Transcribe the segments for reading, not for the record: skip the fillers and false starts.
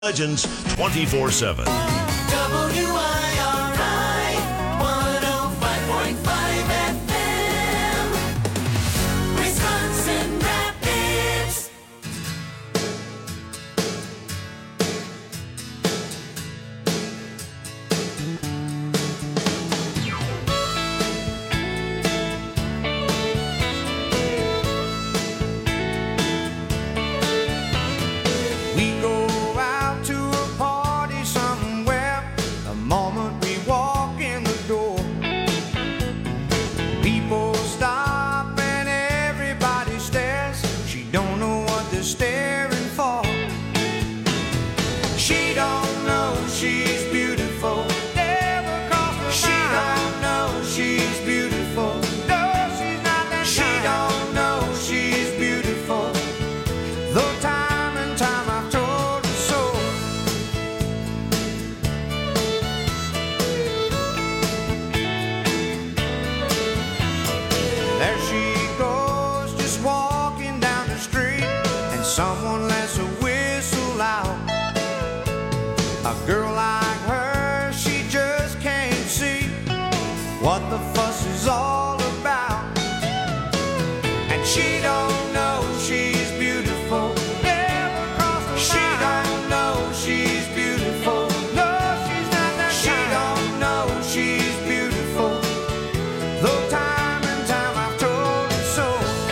Legends 24/7. WIRI 105.5 FM, Wisconsin Rapids. We go out to a party somewhere the moment we walk in the door. People stop and everybody stares. She don't know what they're staring for. She don't know she's beautiful. Never crossed her mind. She don't know she's beautiful. No, she's not that She don't know she's beautiful. Though time and time I've told her so. There she goes, just walking down the street, and someone lets a whistle out. A girl like her, she just can't see what the fuss is all about. And she don't know she's beautiful. Never crossed her mind. She don't know she's beautiful. No, she's not that She don't know she's beautiful. Though time and time I've told her so.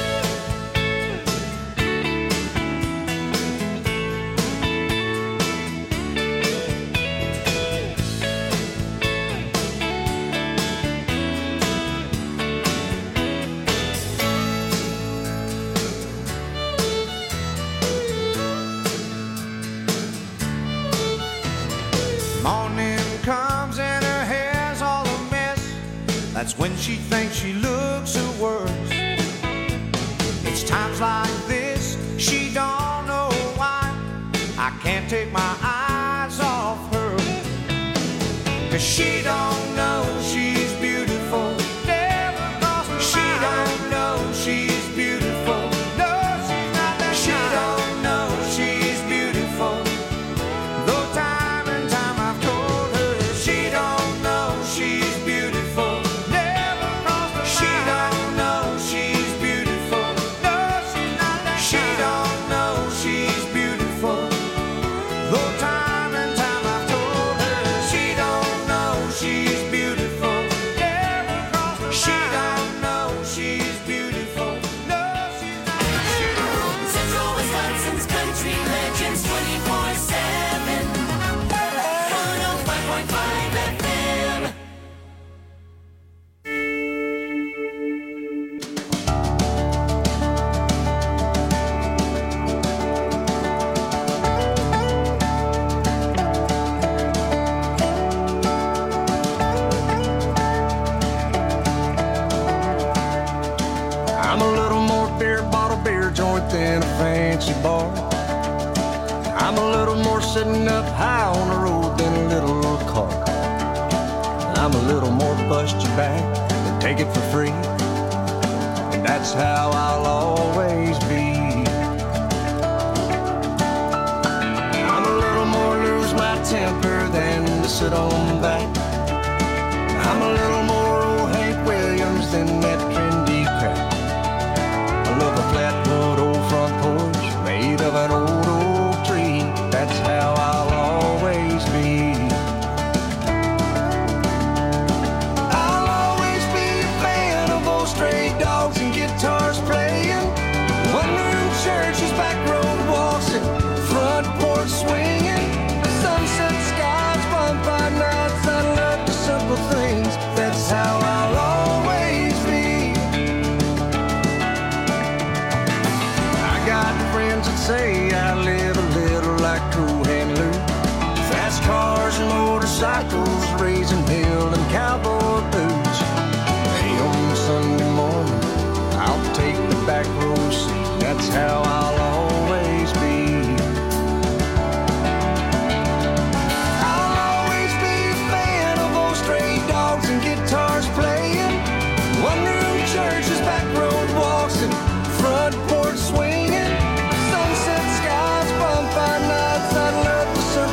Morning comes and her hair's all a mess. That's when she thinks she looks her worst. It's times like this, she don't know why I can't take my eyes off her. 'Cause she don't know she's beautiful. Never crossed her mind. She don't know she's beautiful. No, she's not that She don't know she's beautiful. Though time and time I've told her she don't know she's beautiful. Never crossed her mind. She don't know she's beautiful. No, she's not that She don't know she's beautiful. Though time and time I've told her she don't know she's beautiful. Never crossed her mind. She don't know she's beautiful. No, she's not that Central Wisconsin's Country Legends 24/7, 105.5 FM. I'm a little more beer bottle beer joint than a fancy bar. I'm a little more sitting up high on the road than a little car. I'm a little more bust your back than take it for free. And that's how I'll always be. I'm a little more lose my temper than to sit on back. I'm a little more old Hank Williams than that trendy crap. I love a flatwood old front porch made of an old oak tree. That's how I'll always be. I'll always be a fan of old stray dogs and guitars playing. One room churches, back road waltzing, front porch swinging. Sunset skies, bonfire nights. I love the simple things. That's how I'll always be. I got friends that say I live a little like Cool Hand Luke. Fast cars and motorcycles, raising hill and cowboy boots. Hey, on Sunday morning, I'll take the back row seat. That's how I'll always be. I'll always be a fan of old stray dogs and guitars playing. One room churches, back road waltzing, front porch swinging. Sunset skies, bonfire nights. I love the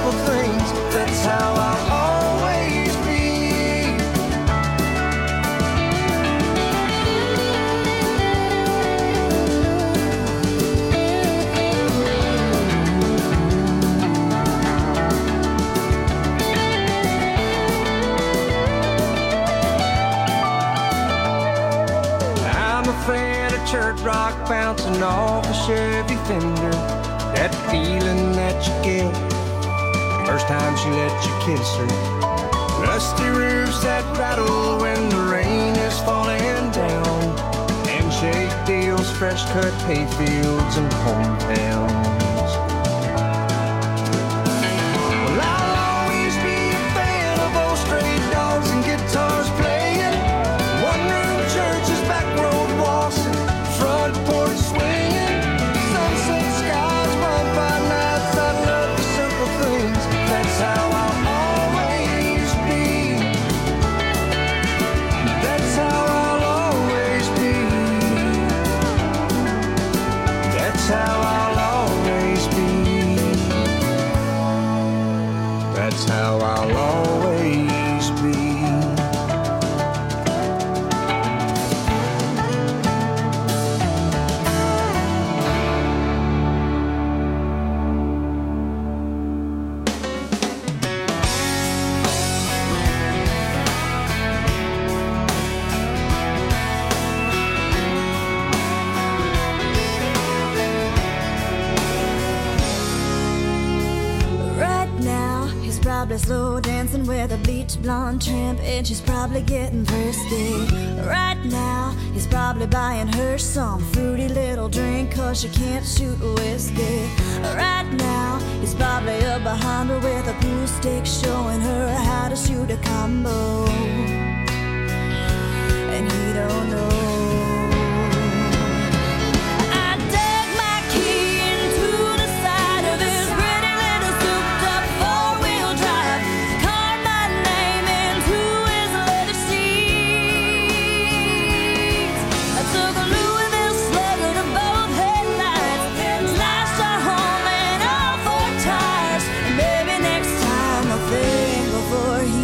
bouncing off a Chevy fender. That feeling that you get first time she let you kiss her. Rusty roofs that rattle when the rain is falling down. Handshake deals, fresh cut hayfields and hometowns. Well, I'll always be a fan of old stray dogs and guitars playing. One room churches, back road waltzing, front porch swinging. Sunset skies, bonfire nights, I love the simple things. That's how I'll always be. That's how I'll always be. That's how I'll always be. That's how I'll always be. Right now, he's probably slow dancing with a bleach blonde tramp, and she's probably getting thirsty. Right now, he's probably buying her some fruity little drink, cause she can't shoot whiskey. Right now, he's probably up behind her with a pool stick, showing her how to shoot a combo. And he don't know. I dug my key into the side of his pretty little souped-up four-wheel drive, carved my name into his leather seats. I took a Louisville Slugger to both headlights, slashed our home and all four tires. And maybe next time I'll think before he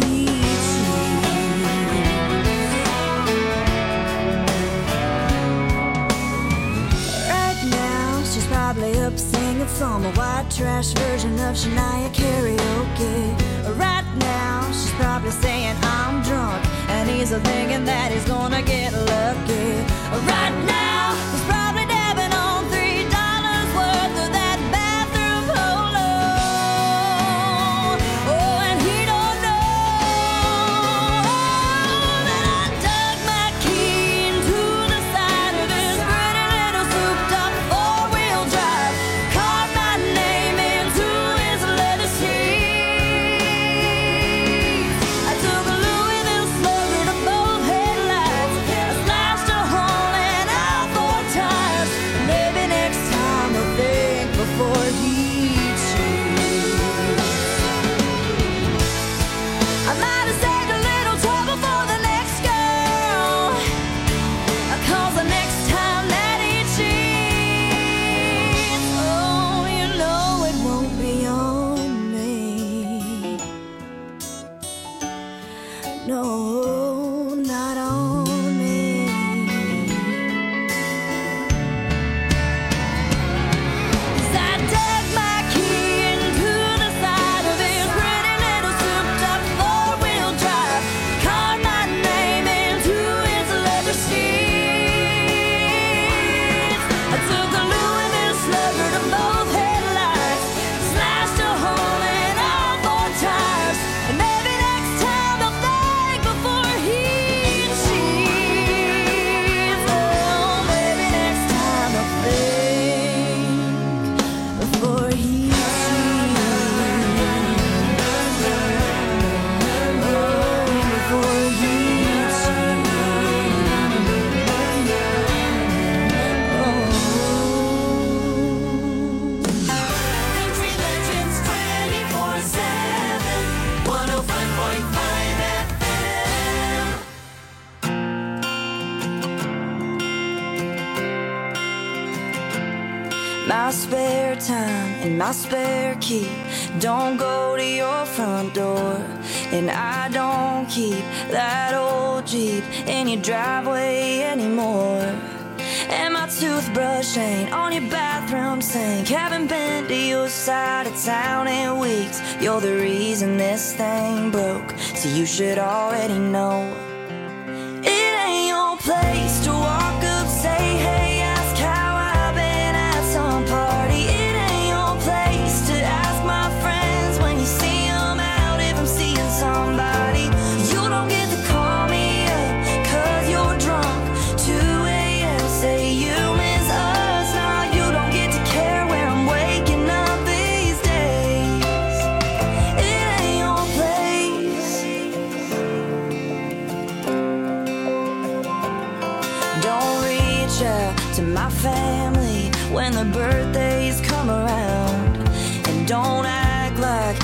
probably up singing some white trash version of Shania karaoke. Right now, she's probably saying I'm drunk, and he's thinking that he's gonna get lucky. Right now, he's probably dabbing on $3 worth of that bathroom polo. Oh, and he don't know that I dug my key into the side of his pretty little souped-up four-wheel drive, carved my name into his leather seats. I took a Louisville Slugger to both headlights, I slashed a hole in all four tires. Maybe next time I'll think before he cheats. I might have saved a little trouble for the next girl, 'cause the next time that he cheats, oh, you know it won't be on me. No, not on me. 'Cause I dug my key into the side of his pretty little souped-up four-wheel drive, carved my name into his leather seats. I took a Louisville Slugger to both headlights, slashed a hole in all four tires. And maybe next time I'll think before he cheats. Oh, maybe next time I'll think before he cheats. Before he Country Legends 24/7, 105.5 FM. My spare time and my spare key don't go to your front door, and I don't keep that old Jeep in your driveway anymore. And my toothbrush ain't on your bathroom sink. Haven't been to your side of town in weeks. You're the reason this thing broke, so you should already know. It ain't your place to walk up, say hey, ask how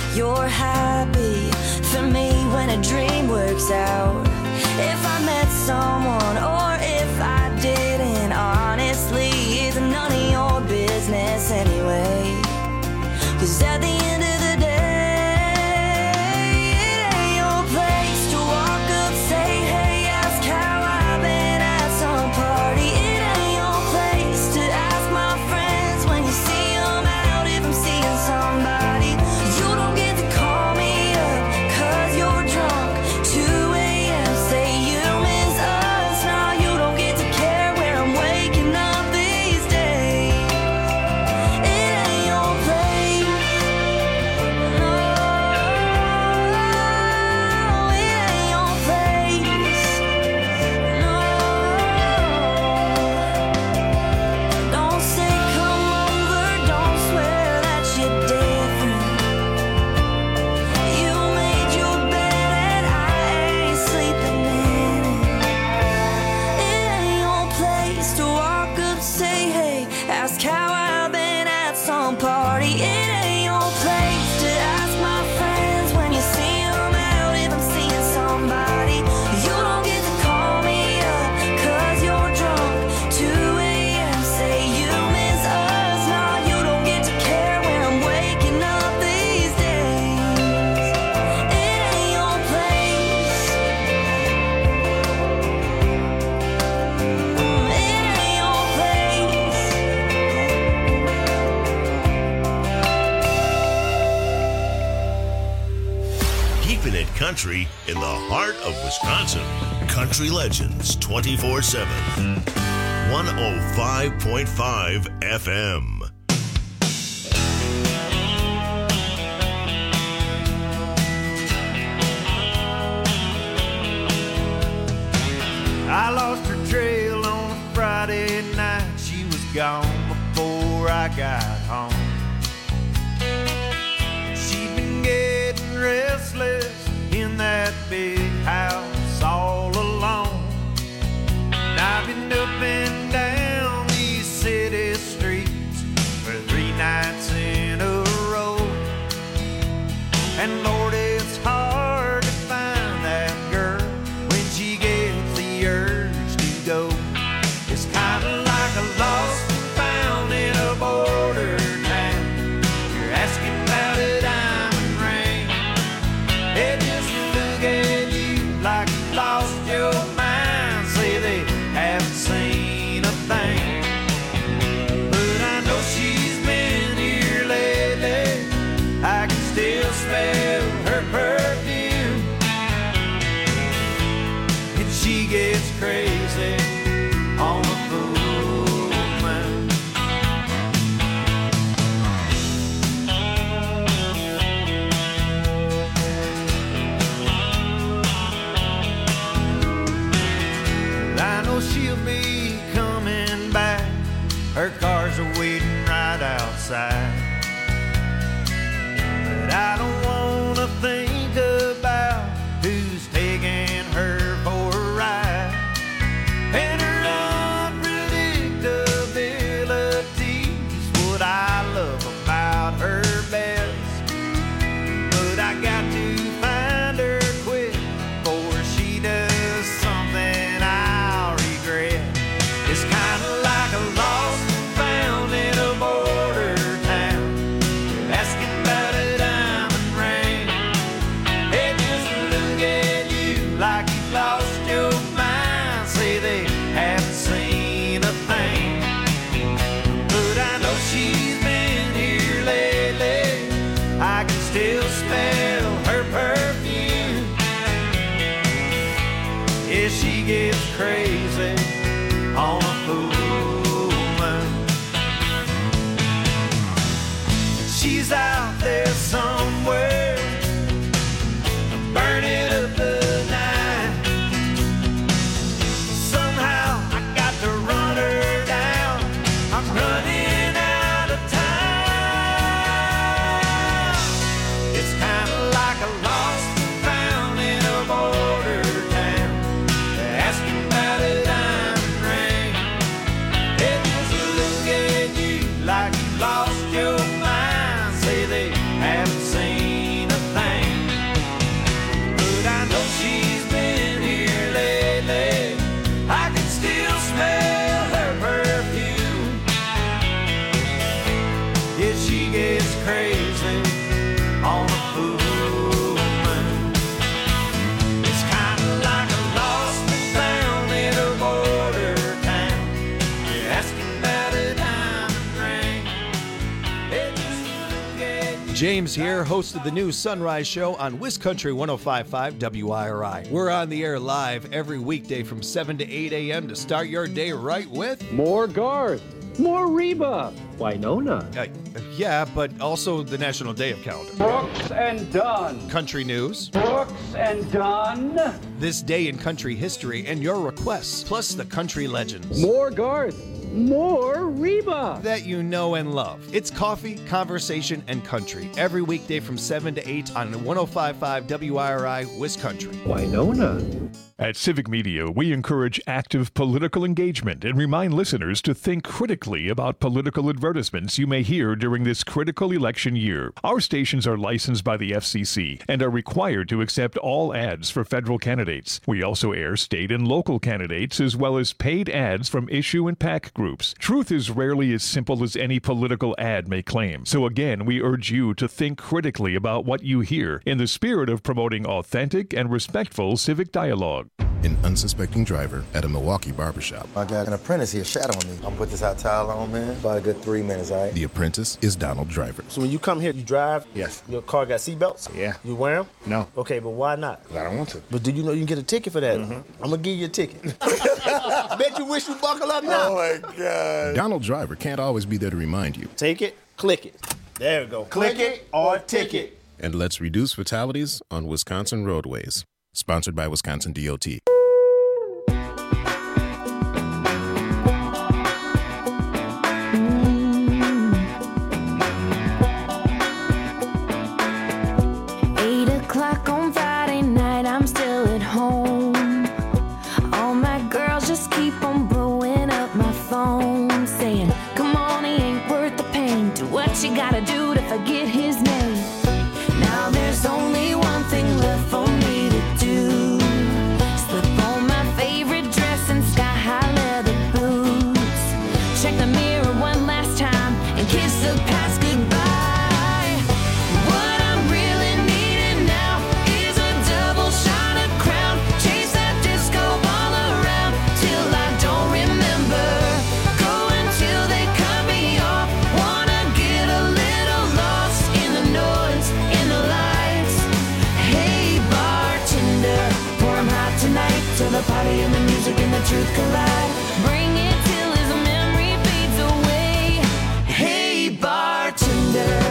you're happy for me when a dream works out. If I met someone or if I didn't, honestly, it's none of your business anyway. 'Cause at the end of the day, it ain't your place to walk up, say, hey, ask how I've been at some party. It ain't your place to ask my friends when you see them out if I'm seeing somebody. You don't get to call me up 'cause you're drunk, 2 a.m. Say you miss us, now you don't get to care where I'm waking up these days. It ain't your place. No, it ain't your place. No, don't say come over, don't swear that you're different. You made your bed and I ain't sleeping in it. It ain't your place to walk up, say hey, ask how I've been at some party. It ain't your place to ask my friends when you see them out if I'm seeing somebody. You don't get to call me up 'cause you're drunk, 2 a.m. Say you miss us, now you don't get to care when I'm waking up these days. It ain't your place. It ain't your place. Keeping it country in the heart of Wisconsin. Country Legends 24/7. 105.5 FM. I lost her trail on a Friday night. She was gone before I got home. She'd been getting restless in that big house all alone. And I've been up and down these city streets for 3 nights in a row. And Lord, it's hard to find that girl when she gets the urge to go. It's kind of like a lost and found in a border town. You're asking about a diamond ring. They just look at you like you lost your mind. Say they haven't seen a thing. But I know she's been here lately. I can still smell her perfume. And she gets crazy on the full moon. I know she'll be coming back. Her cars are waiting right outside. But I don't wanna think about who's taking her for a ride. And her unpredictability's what I love about her best. But I got to find her quick before she does something I'll regret. It's kind of like a lost and found in a border town. You're asking about a diamond ring. They just look at you like you lost your mind. Say they haven't seen a thing. But I know she's been here lately. I can still smell her perfume. Yeah, she gets crazy on a full moon. She's out there somewhere, burning up the night. Somehow I got to run her down. I'm running out of time. It's kind of like a lost and found in a border town. Asking about it James here, host of the new Sunrise Show on WisCountry 105.5 WIRI. We're on the air live every weekday from 7 to 8 a.m. to start your day right with... More Garth, more Reba, Winona. Yeah, but also the National Day of Calendar. Brooks and Dunn. Country news. Brooks and Dunn. This day in country history and your requests, plus the country legends. More Garth, more Reba. That you know and love. It's coffee, conversation, and country. Every weekday from 7 to 8 on 105.5 WIRI, WisCountry. Winona. At Civic Media, we encourage active political engagement and remind listeners to think critically about political advertisements you may hear during this critical election year. Our stations are licensed by the FCC and are required to accept all ads for federal candidates. We also air state and local candidates as well as paid ads from issue and PAC groups. Truth is rarely as simple as any political ad may claim. So again, we urge you to think critically about what you hear in the spirit of promoting authentic and respectful civic dialogue. An unsuspecting driver at a Milwaukee barbershop. I got an apprentice here shadowing me. I'm gonna put this hot towel on, man. About a good 3 minutes, all right? The apprentice is Donald Driver. So when you come here, you drive? Yes. Your car got seatbelts? Yeah. You wear them? No. Okay, but why not? I don't want to. But do you know you can get a ticket for that? I'm gonna give you a ticket. Bet you wish you buckle up now. Oh my God. Donald Driver can't always be there to remind you. Take it, click it. There we go. Click it or ticket. And let's reduce fatalities on Wisconsin roadways. Sponsored by Wisconsin DOT. You gotta do to forget his name. Now there's only one thing left for me to do. Slip on my favorite dress and sky-high leather boots. Check the mirror one last time and kiss the past goodbye. What I'm really needing now is a double shot of Crown. Chase that disco ball around till I don't remember. Go until they cut me off. Wanna get a little lost in the noise, in the lights. Hey bartender, pour 'em hot tonight till the party and the music and the truth collide. Bring it till his memory fades away. Hey bartender,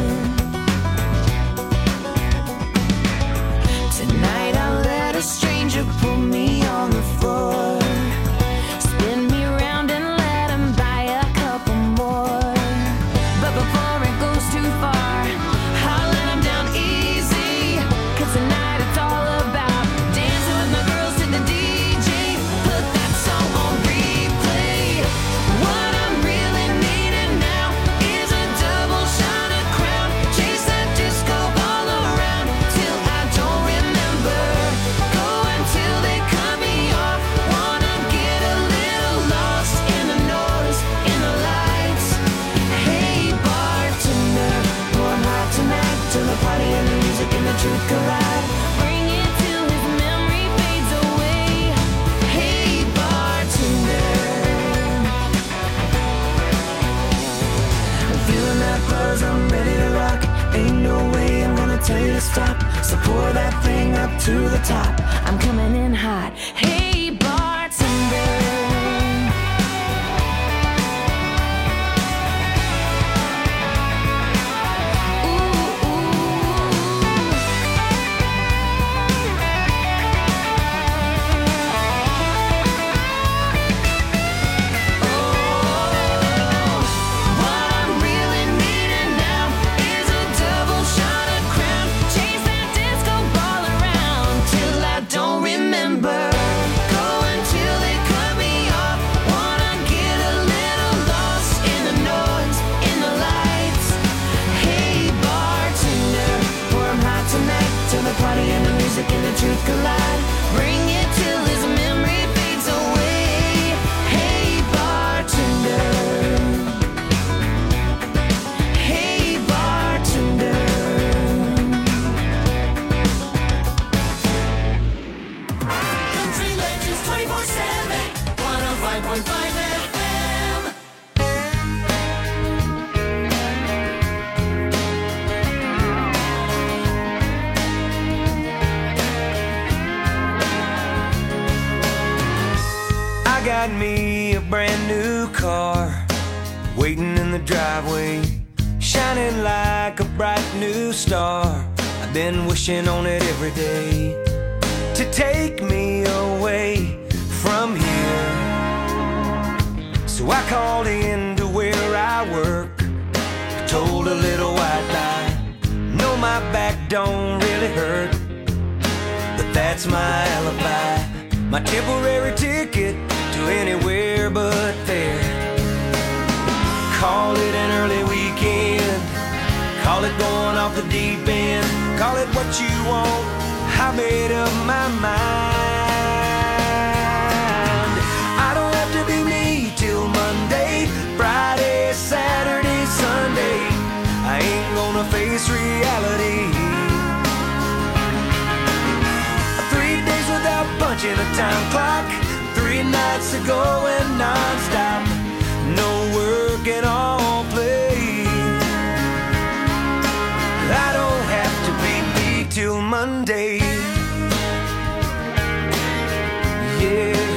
tonight I'll let a stranger pull me on the floor. Spin me around and let him buy a couple more. But before it goes too far, I'll let him down easy. 'Cause tonight it's all about dancing with my girls to the DJ. Put that song on replay. What I'm really needing now is a double shot of Crown. Chase that disco ball around till I don't remember. Go until they cut me off. Wanna get a little lost in the noise, in the lights. Hey bartender, pour 'em hot tonight till the party and the music and the truth collide. Bring it till his memory fades away. Hey bartender, I'm feeling that buzz, I'm ready to rock. Ain't no way I'm gonna tell you to stop. So pour that thing up to the top. I'm coming in hot. Hey bartender. What I'm really needing now is a double shot of Crown. Chase that disco ball around till I don't remember. Go until they cut me off. Wanna get a little lost in the noise, in the lights. Hey bartender, pour 'em hot tonight till the party and the music and the truth collide. Bring it till his memory fades away. Hey bartender. Hey bartender. Country Legends 24/7, 105.5 FM. find me a brand new car, waiting in the driveway, shining like a bright new star. I've been wishing on it every day to take me away from here. So I called in to where I work, told a little white lie. No, my back don't really hurt, but that's my alibi, my temporary ticket to anywhere but there. Call it an early weekend, call it going off the deep end, call it what you want, I made up my mind. I don't have to be me till Monday, Friday, Saturday, Sunday. I ain't gonna face reality. 3 days without punching a time clock, 3 nights of going non-stop, no work and all play. I don't have to be me till Monday. Yeah,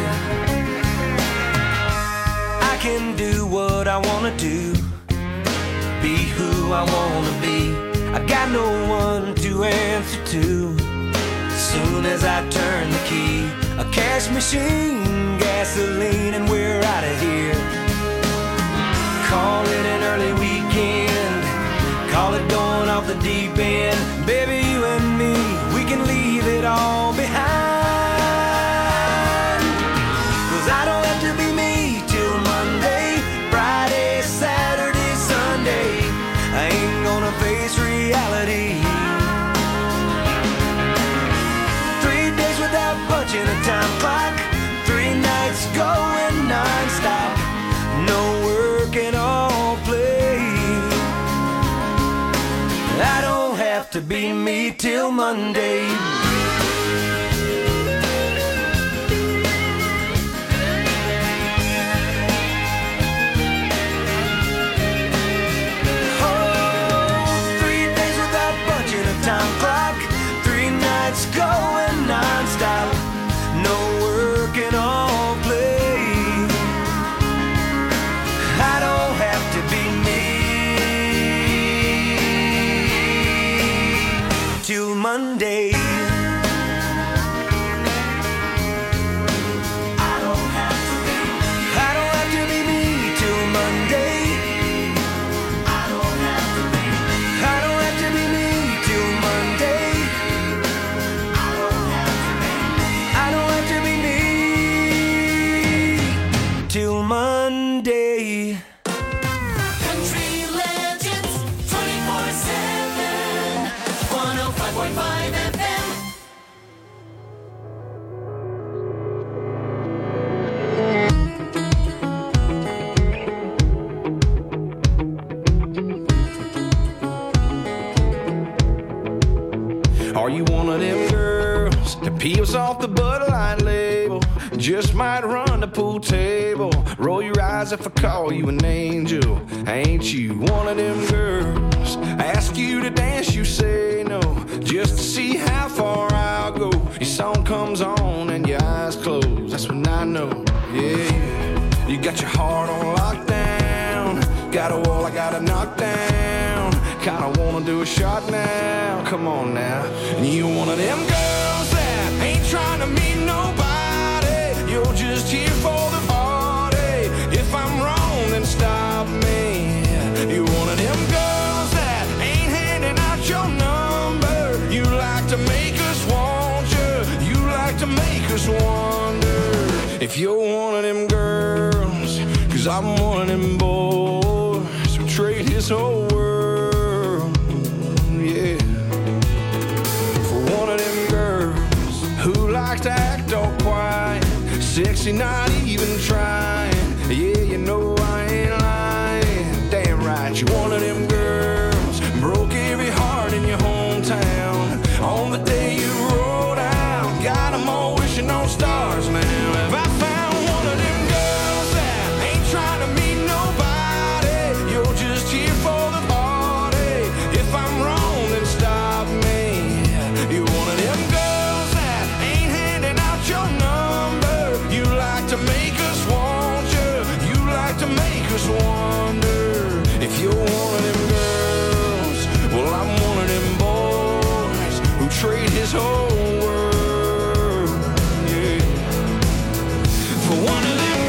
I can do what I wanna do, be who I wanna be. I got no one to answer to. Soon as I turn the key, a cash machine, gasoline, and we're out of here. Call it an early weekend, call it going off the deep end. Baby, you and me, we can leave it all behind. 'Cause I don't have to be me till Monday, Friday, Saturday, Sunday. I ain't gonna face reality. 3 days without punching a time clock, 3 nights going non-stop, no work and all play. I don't have to be me till Monday. Time clock, 3 nights going non-stop, no work and all play. I don't have to be me till Monday. I don't have to be me till Monday. I don't have to be me till Monday. I don't have to be me till Monday. Country Legends 24/7, 105.5 FM. Are you one of them girls that peels off the Bud Light label? Just might run the pool table. Roll your eyes if I call you an angel. Ain't you one of them girls? I ask you to dance, you say no, just to see how far I'll go. Your song comes on and your eyes close, that's when I know, yeah. You got your heart on lockdown, got a wall I gotta knock down. Kinda wanna do a shot now, come on now. And you one of them girls that ain't trying to meet nobody, you're just here for the party. If I'm wrong, then stop me. You're one of them girls that ain't handing out your number. You like to make us want you, you like to make us wonder if you're one of them girls. 'Cause I'm one of them boys who trade his whole world, yeah, for one of them girls who likes to act all quiet, sexy, not even trying. Yeah, you know I ain't lying. Damn right, you're one of them girls broke every heart in your hometown on the day you rolled out. Got them all wishing on stars, man. Have I found one of them girls that ain't trying to meet nobody? You're just here for the party. If I'm wrong, then stop me. You're one of them girls that ain't handing out your number. You like to make us want his whole world, yeah. For one of them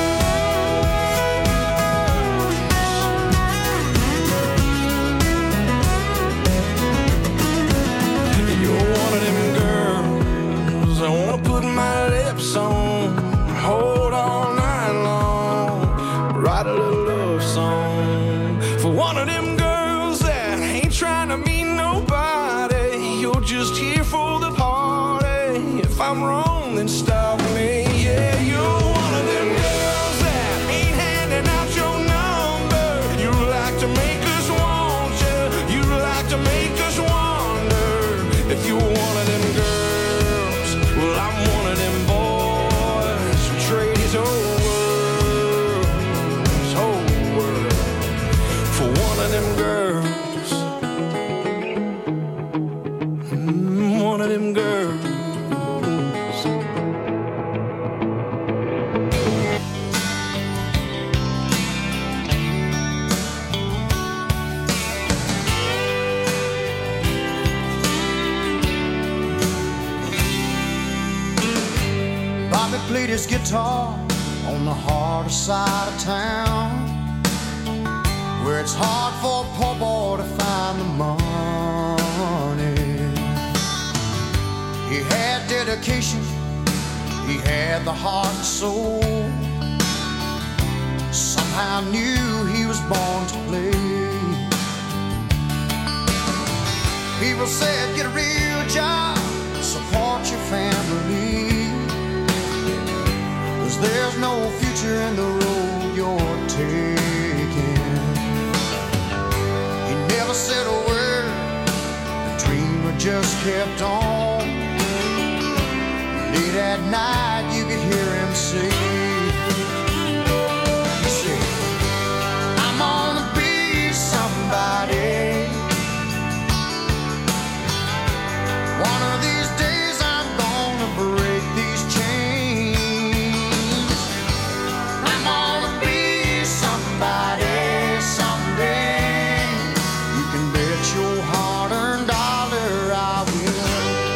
girls, you're one of them girls I wanna put my lips on, hold all night long, write a little love song. For one of them girls that ain't trying to meet nobody, you're just here for the party. If I'm wrong, then stop me. Yeah, you're one of them girls that ain't handing out your number. You like to make us want you, you like to make us wonder. If you're one of them girls, well, I'm one of them boys who trade his whole world for one of them girls. One of them girls. Bobby played his guitar on the harder side of town, where it's hard for a poor boy to find the money. He had dedication, he had the heart and soul. Somehow knew he was born to play. People said, get a real job, support your family, 'cause there's no future in the road you're taking. He never said a word, the dreamer just kept on. Late at night you could hear him say, he said, I'm gonna be somebody. One of these days I'm gonna break these chains. I'm gonna be somebody someday. You can bet your hard-earned dollar I will.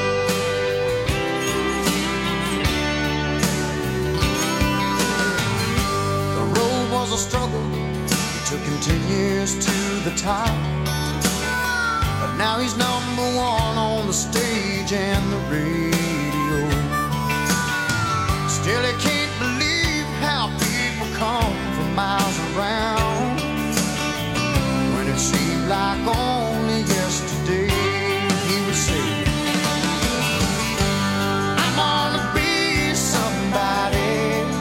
The road was a struggle, it took him 10 years to the top. But now he's number one on the stage and the radio. Still he can't believe how people come from miles around, when it seemed like only yesterday he would say, I'm gonna be somebody.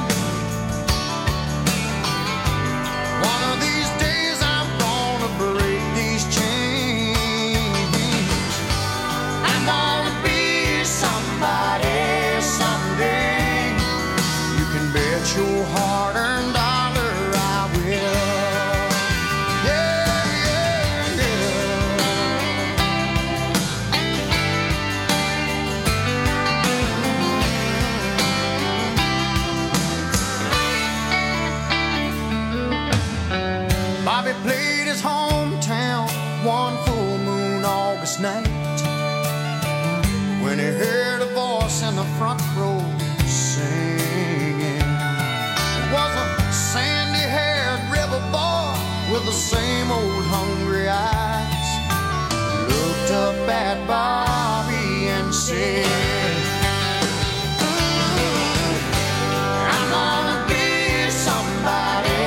One of these days I'm gonna break these chains. I'm gonna be somebody someday. You can bet your hard-earned dollar I will. Yeah, yeah, yeah. Bobby played his hometown one full moon August night, when he heard a voice in the front row singing. It was a sandy-haired river boy with the same old hungry eyes. Looked up at Bobby and said, I'm gonna be somebody.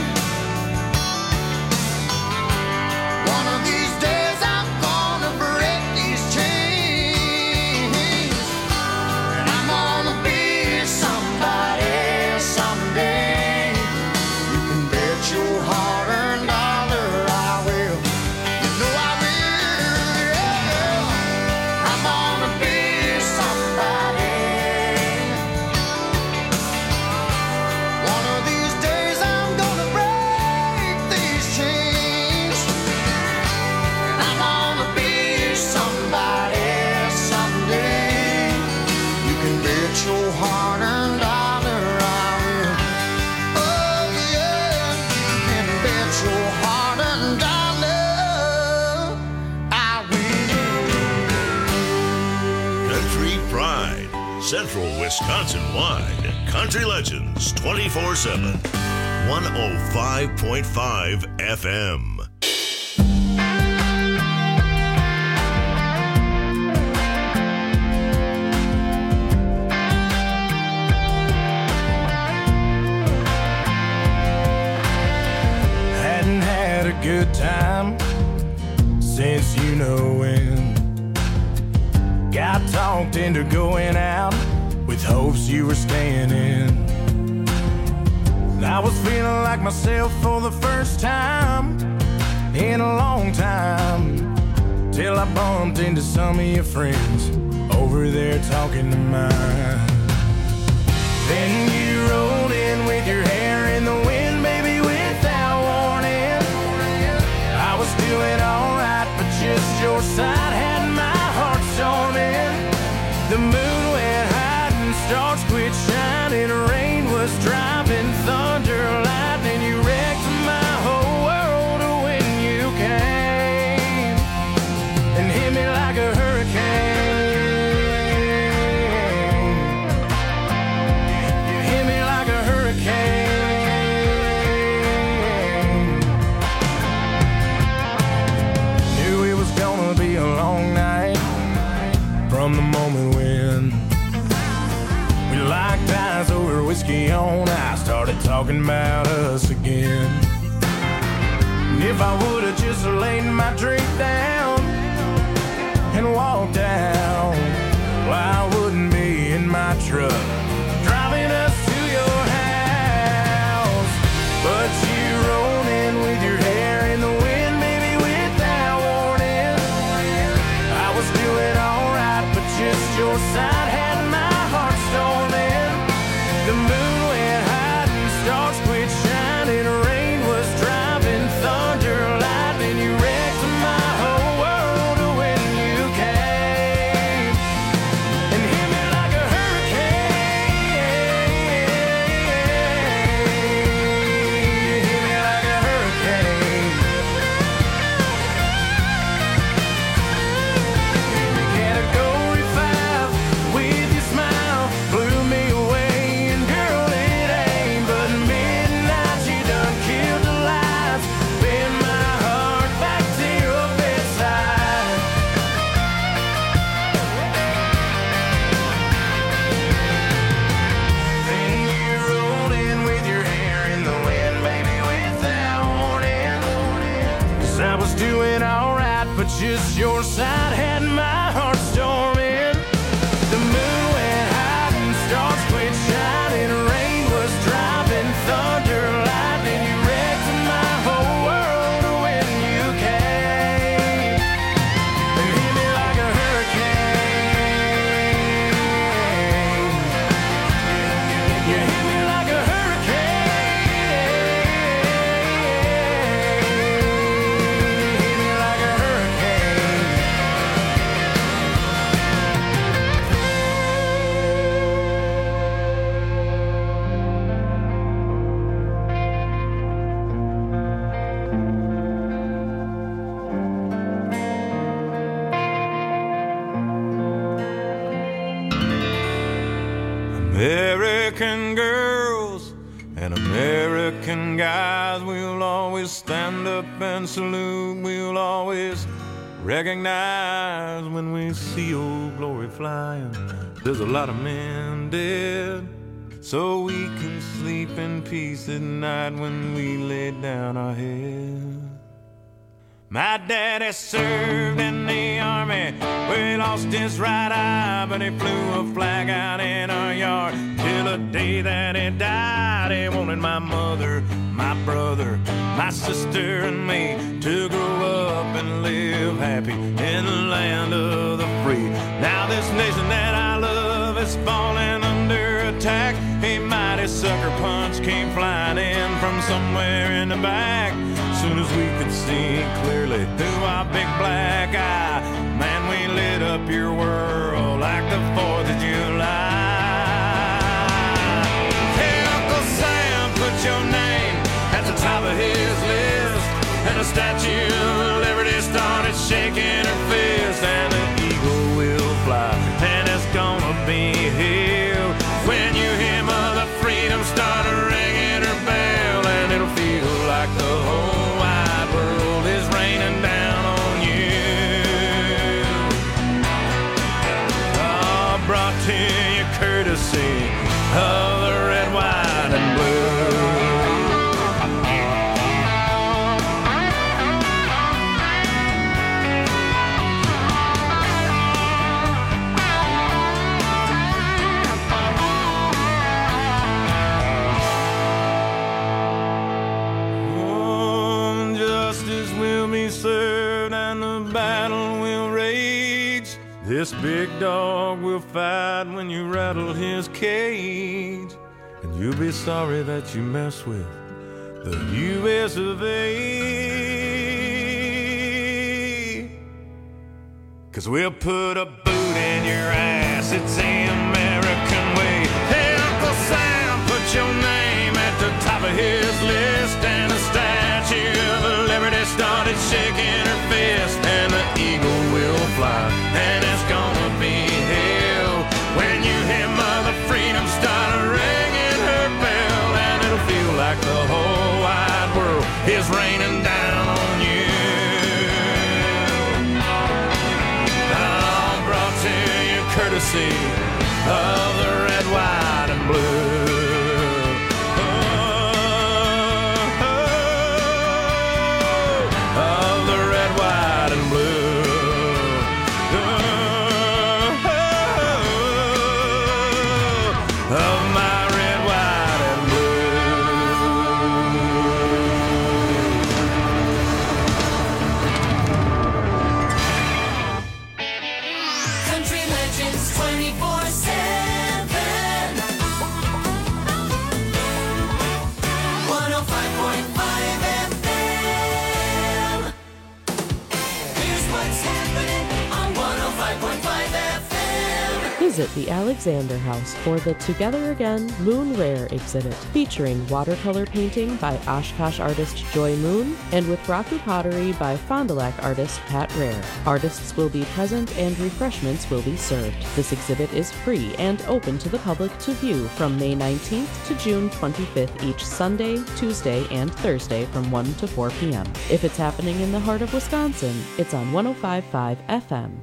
One of these days I'm gonna break these chains. And I'm gonna be Country Pride. Central Wisconsin-wide. Country Legends 24/7. 105.5 FM. Hadn't had a good time since you know when. Got talked into going out with hopes you were staying in. I was feeling like myself for the first time in a long time, till I bumped into some of your friends over there talking to mine. Then you rolled in with your hair in the wind, baby, without warning. I was doing alright, but just your side had my heart storming. The moon went high and stars quit shining. Rain was driving, thunder, lightning. You wrecked my whole world when you came and hit me like a hurricane. You hit me like a hurricane. Knew it was gonna be a long night from the moment when we locked eyes over whiskey on ice, started talking about us again. And if I would've just laid my drink down and walked out, well, I wouldn't be in my truck driving us to your house. But you rolled in with your hair in the wind, baby, without warning. I was doing alright, but just your side had my heart storming. The moon went high and stars quit shining. Rain was driving, thunder, lightning. You wrecked my whole world when you came and hit me like a hurricane. You hit me like a hurricane. Category 5 with your smile blew me away. And girl, it ain't but midnight. You done killed the lights, bend my heart back to your bedside. Then you rolled in with your hair in the wind, baby, without warning. 'Cause I was doing alright, but just your side had my heart storming. The moon went high and stars quit shining. Rain was driving, thunder, lightning. You wrecked my whole world when you came and hit me like a hurricane. You hit me like a hurricane. Hit me like a hurricane. American girls and American guys, we'll always stand up and salute. We'll always recognize when we see old glory flying. There's a lot of men dead, so we can sleep in peace at night when we lay down our head. My daddy served in the army, where he lost his right eye, but he flew a flag out in our yard till the day that he died. He wanted my mother, my brother, my sister, and me to grow up and live happy in the land of the free. Now this nation that I love is falling under attack. A mighty sucker punch came flying in from somewhere in the back. Soon as we could see clearly through our big black eye, man, we lit up your world like the 4th of July. Hey, Uncle Sam, put your name at the top of his list, and the Statue of Liberty started shaking her fist, and the eagle will fly, and his brought to you courtesy of the red, white, and blue. Served and the battle will rage. This big dog will fight when you rattle his cage, and you'll be sorry that you mess with the U.S. of A. 'Cause we'll put a boot in your ass, it's the American way. Hey, Uncle Sam, put your name at the top of his list, and the Statue of Liberty started shaking her fist, and the eagle will fly, and it's gonna be hell when you hear Mother Freedom start ringing her bell, and it'll feel like the whole wide world is raining down on you. All brought to you courtesy of the red, white, and blue. Visit the Alexander House for the Together Again Moon Rare exhibit, featuring watercolor painting by Oshkosh artist Joy Moon and with Raku pottery by Fond du Lac artist Pat Rare. Artists will be present and refreshments will be served. This exhibit is free and open to the public to view from May 19th to June 25th each Sunday, Tuesday, and Thursday from 1 to 4 p.m. If it's happening in the heart of Wisconsin, it's on 105.5 FM.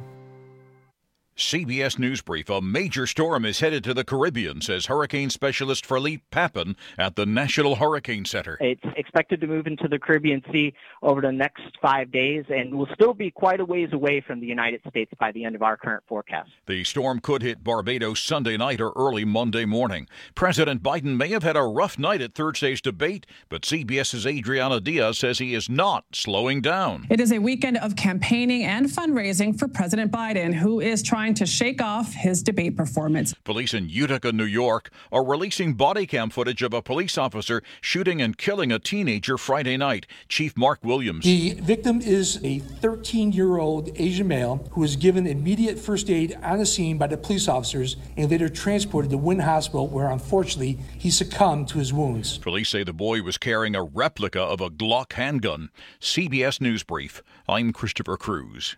CBS News Brief. A major storm is headed to the Caribbean, says hurricane specialist Philippe Papin at the National Hurricane Center. It's expected to move into the Caribbean Sea over the next 5 days and will still be quite a ways away from the United States by the end of our current forecast. The storm could hit Barbados Sunday night or early Monday morning. President Biden may have had a rough night at Thursday's debate, but CBS's Adriana Diaz says he is not slowing down. It is a weekend of campaigning and fundraising for President Biden, who is trying to shake off his debate performance. Police in Utica, New York, are releasing body cam footage of a police officer shooting and killing a teenager Friday night. Chief Mark Williams. The victim is a 13-year-old Asian male who was given immediate first aid on the scene by the police officers and later transported to Wynn Hospital, where unfortunately he succumbed to his wounds. Police say the boy was carrying a replica of a Glock handgun. CBS News Brief. I'm Christopher Cruz.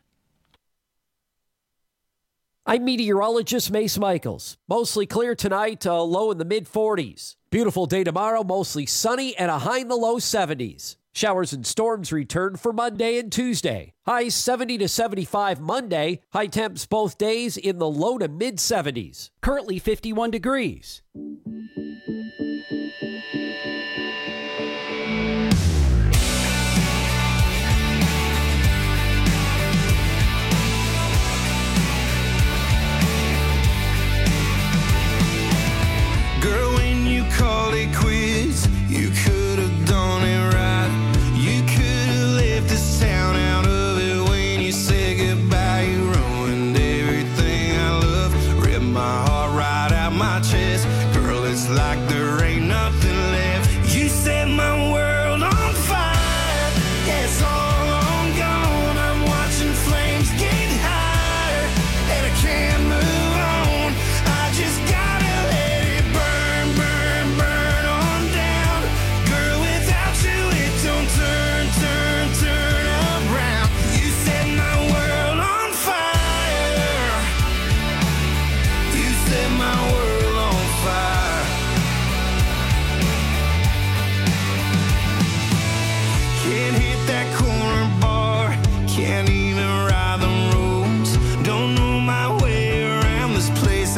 I'm meteorologist Mace Michaels. Mostly clear tonight, low in the mid-40s. Beautiful day tomorrow, mostly sunny and a high in the low 70s. Showers and storms return for Monday and Tuesday. Highs 70 to 75 Monday. High temps both days in the low to mid-70s. Currently 51 degrees. Girl, when you called it quits, you could have done it right. You could have left this town out of it when you said goodbye. You ruined everything I love, ripped my heart right out my chest. Girl, it's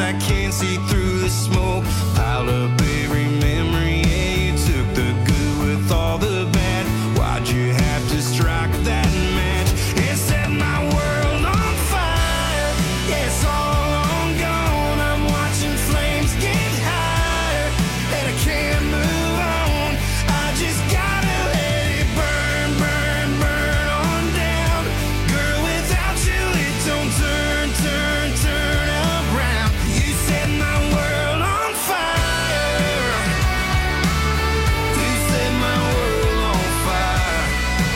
I can't see through the smoke. Piled up every memory, yeah, you took the good with all the bad. Why'd you have to strike that match? It set my world on fire. Yeah, it's all on gone. I'm watching flames get higher, and I can't move on. I just gotta let it burn, burn, burn on down. Girl, without you it don't turn, turn, turn around. You set my world on fire. You set my world on fire.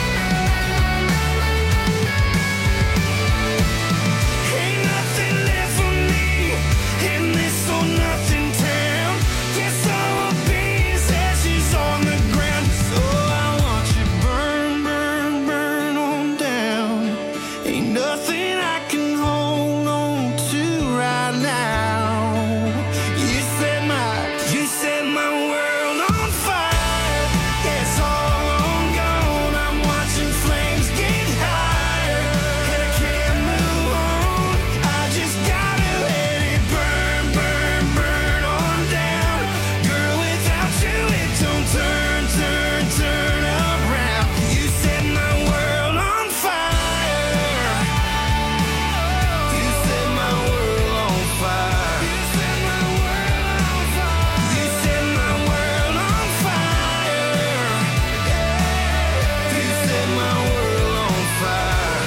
Ain't nothing left for me in this or nothing town. Guess I'll be as ashes on the ground. So I want you burn, burn, burn on down. Ain't nothing I can hold on to right now. You set my world on fire. Yeah, it's all on gone. I'm watching flames get higher, and I can't move on. I just gotta let it burn, burn, burn on down. Girl, without you it don't turn, turn, turn around. You set my world on fire. You set my world on fire. You set my world on fire. You set my world on fire. You set my world on fire.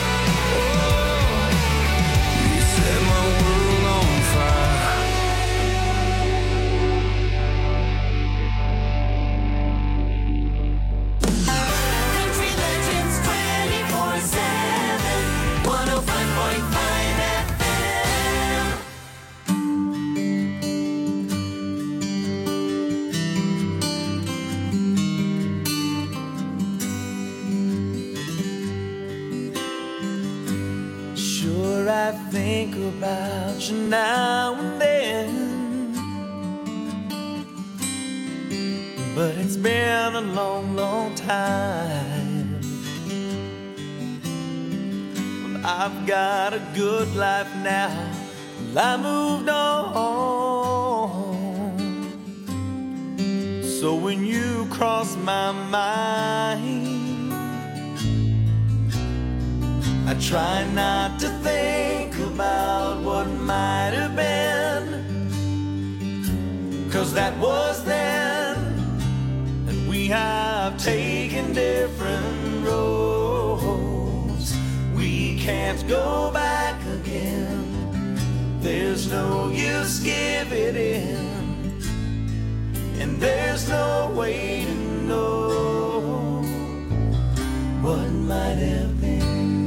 You set my world on fire. Country Legends 24/7, 105.5 FM. Sure, I think about you now and then, but it's been a long, long time. Well, I've got a good life now. Well, I moved on. So when you cross my mind, I try not to think about what might have been, 'cause that was then, and we have taken different roads. We can't go back again. There's no use giving in, and there's no way to know what might have been.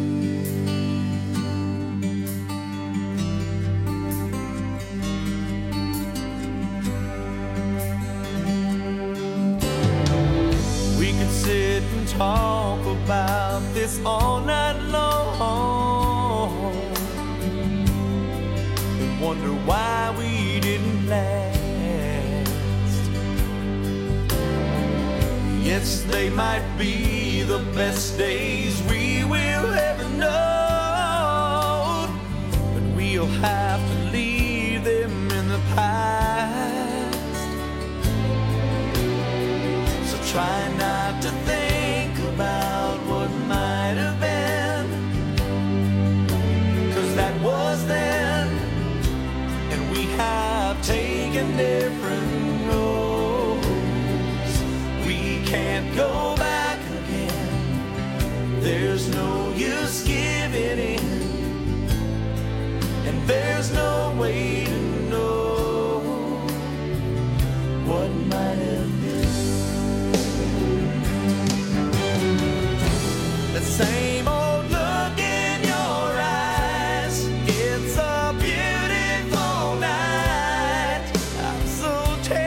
We could sit and talk about this all night long, and wonder why we didn't last. Yes, they might be the best days we will ever know, but we'll have to leave them in the past. So try not to think about what might have been, 'cause that was then, and we have taken different roads. We can't go back again. There's no use giving in, and there's no way to know what might have been. The same old look in your eyes. It's a beautiful night. I'm so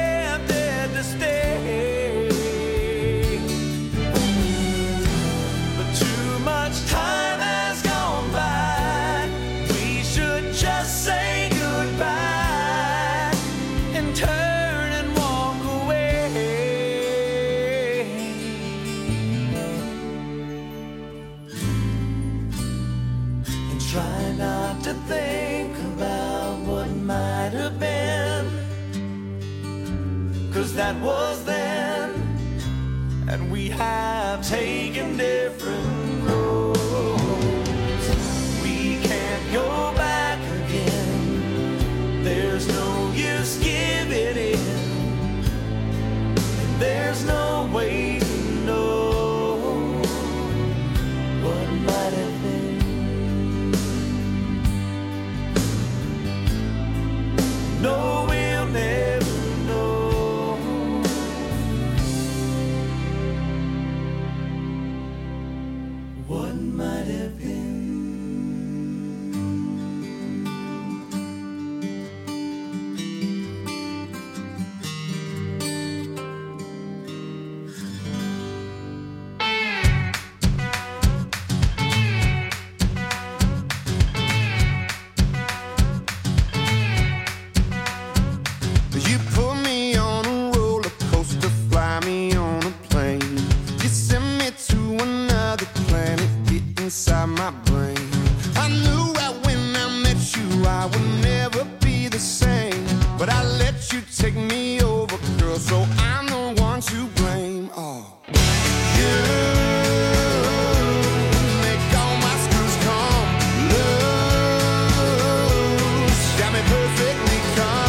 'cause that was then, and we have taken different roads. We can't go back again. There's no use giving in, and there's no way to know what might have been. No, we'll never know what might have been. You put me on a roller coaster, fly me on a plane. You send me to another planet, get inside my brain. I knew right when I met you I would never be the same, but I let you take me over, girl, so I'm the one to blame. Oh, you make all my screws come loose, got me perfectly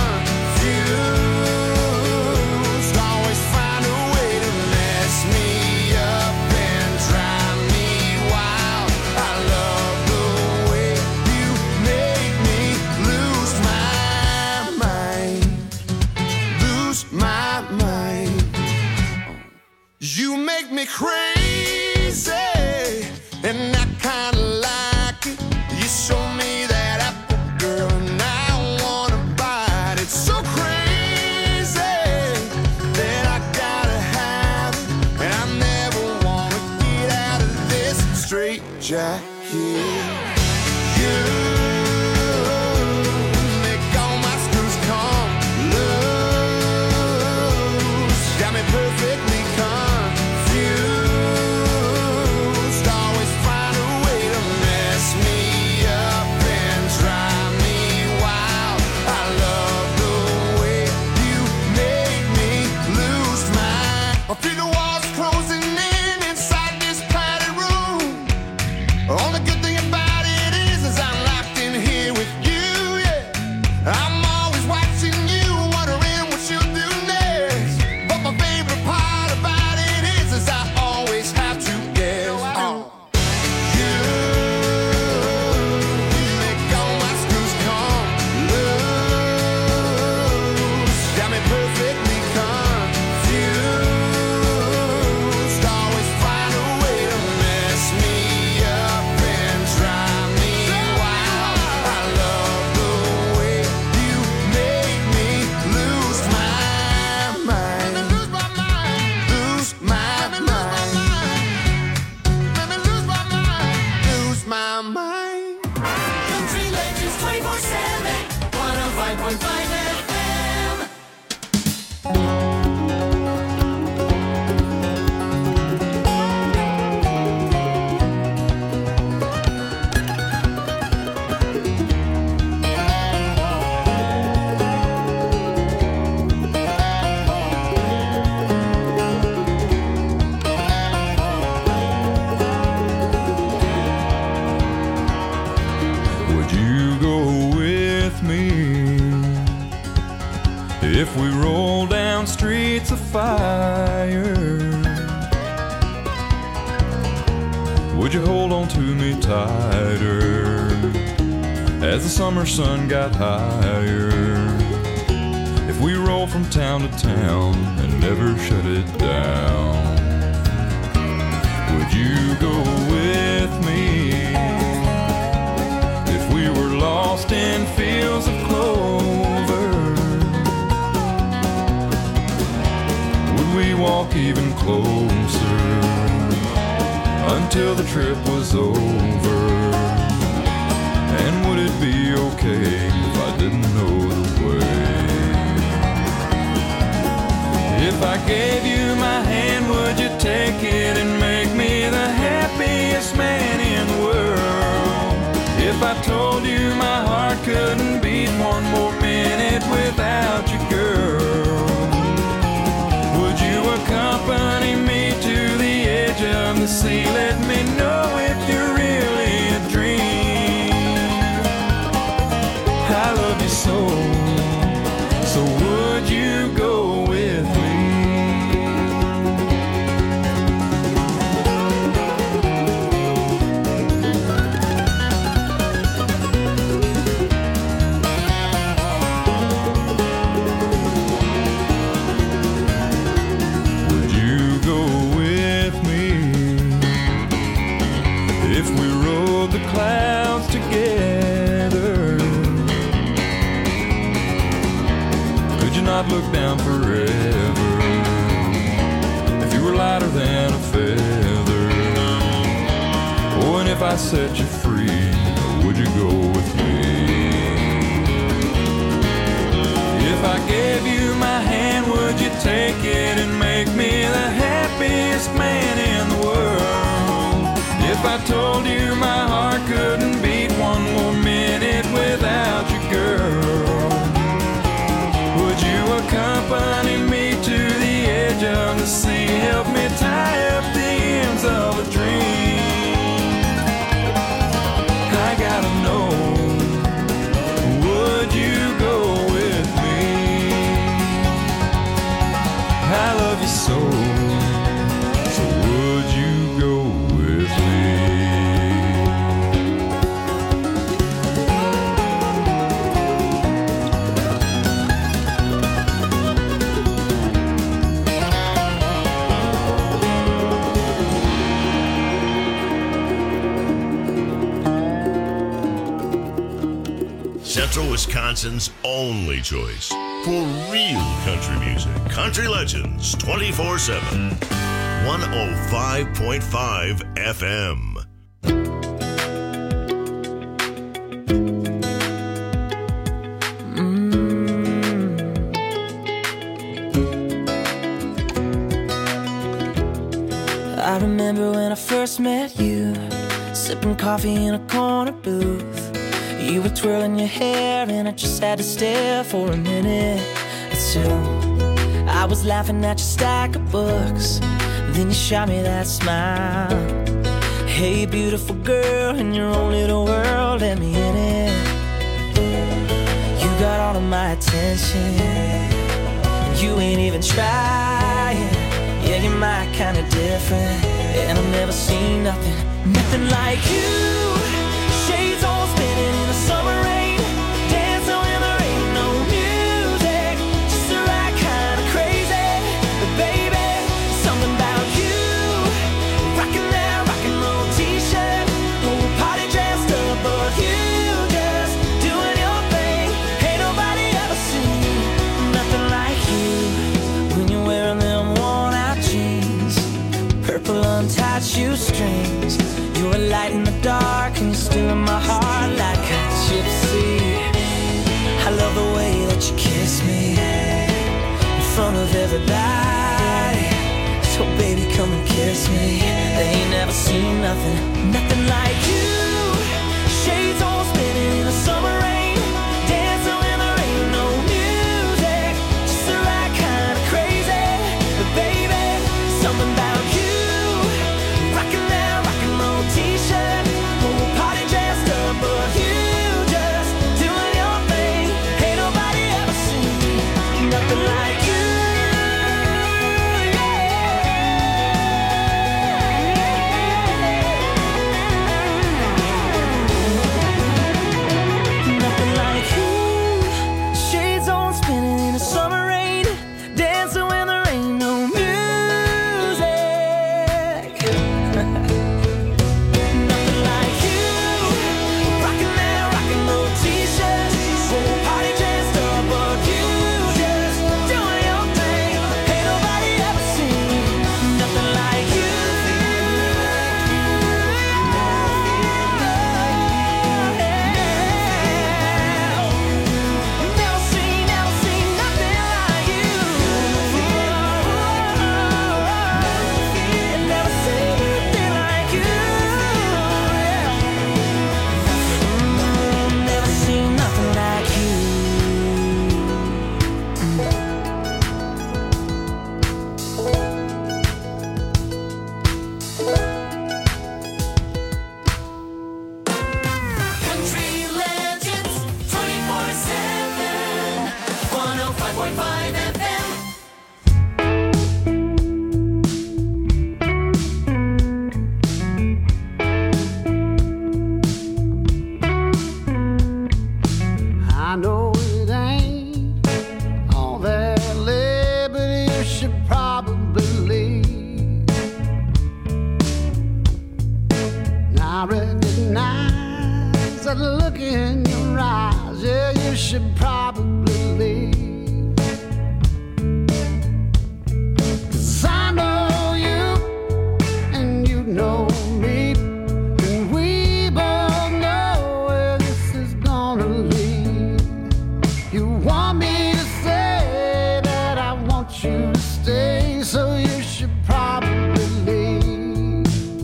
confused. Always find a way to mess me up and drive me wild. I love the way you make me lose my mind, lose my mind. You make me crazy, and I kinda like it. You show me that apple, girl, and I wanna bite it. So crazy that I gotta have it, and I never wanna get out of this straight jacket. You make all my screws come loose, got me perfectly confused. Always find a way to mess me up and drive me wild. I love the way you make me lose my. I feel the walls closing in inside this padded room. Only good thing about it is I'm locked in here with you, yeah. I'm always watching you, wondering what you'll do next. But my favorite part about it is I always have to guess. Oh, you make all my screws come loose, got me perfectly confused. Always find a way to mess me up and drive me wild. I love the way you make me lose my mind, lose my mind, lose my mind, lose my mind. Country Legends 24/7, 105.5 FM. Would you go with me if we roll down streets of fire? Would you hold on to me tighter as the summer sun got higher? If we roll from town to town and never shut it down, would you go with me? If we were lost in fields of clover, would we walk even closer until the trip was over? And would it be okay if I didn't know the way? If I gave you my hand, would you take it and make me the happiest man in the world? If I told you my heart couldn't beat one more minute without you, girl, I love you so. So would you go with me? Would you go with me if we rode the clouds together? Could you not look down forever if you were lighter than a feather? Oh, and if I set you free, would you go with me? If I gave you my hand, would you take it and make me the happiest man in the world? If I told you my heart couldn't beat one more minute without you, girl, would you accompany me to the edge of the sea? Help me tie up the ends of a dream. I gotta know, would you go with me? I love you so, so would you go with me? Central Wisconsin's only choice for real country music. Country Legends 24/7. 105.5 FM. I remember when I first met you, sipping coffee in a corner booth. You were twirling your hair and I just had to stare for a minute or two. I was laughing at your stack of books, then you shot me that smile. Hey beautiful girl, in your own little world, let me in it. You got all of my attention, and you ain't even trying. Yeah, you're my kind of different, and I've never seen nothing like you. Shades all spinning in the summer rain, dancing when there ain't no music, just the right kind of crazy. But baby, something about you, rocking that rock and roll t-shirt, whole party dressed up, but you just doing your thing. Ain't nobody ever seen nothing like you when you're wearing them worn-out jeans, purple untied shoestrings. You're a light in the dark and you're still in my heart like a gypsy. I love the way that you kiss me in front of everybody. So baby, come and kiss me. They ain't never seen nothing like you. Shades all spinning in the summer rain, dancing when there ain't no music, just the right kind of crazy. But baby, something about you, rocking that rock and roll t-shirt, whole party dressed up, but you just doing your thing. Ain't nobody ever seen nothing like you. 105 FM. I know it ain't all that lit, but you should probably leave. I recognize that look in your eyes. Yeah, you should probably leave. 'Cause I know you and you know me, and we both know where this is gonna lead. You want me to say that I want you to stay, so you should probably leave.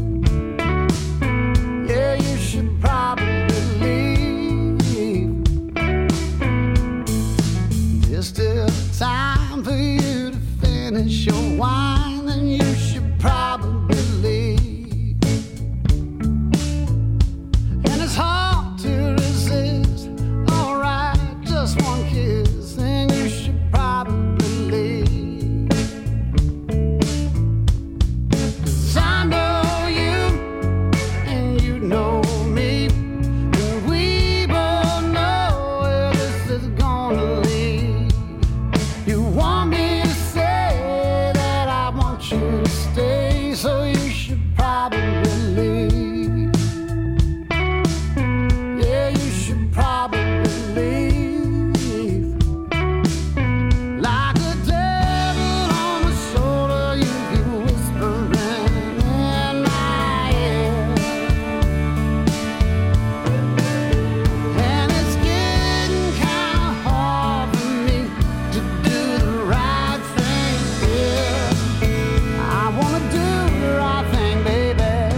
Yeah, you should probably leave. There's still time for you to finish your wine, and you should probably leave. And it's hard to resist. Alright, just one kiss, and you should probably leave. 'Cause I know you and you know me, and we both know where this is gonna lead. You want me to say that I want you to stay, so you should probably leave. Yeah, you should probably leave. Like a devil on my shoulder, you keep whispering in my ear. And it's getting kinda hard for me to do the right thing here. I wanna do the right thing, baby.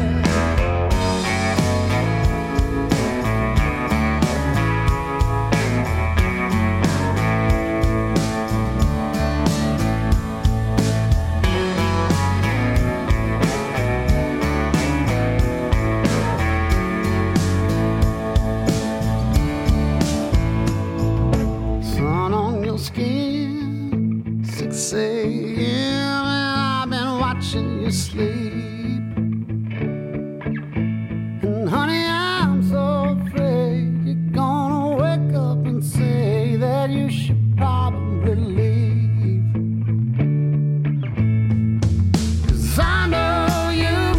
Sun on your skin, 6 a.m. and I've been watching you sleep. And honey, I'm so afraid you're gonna wake up and say that you should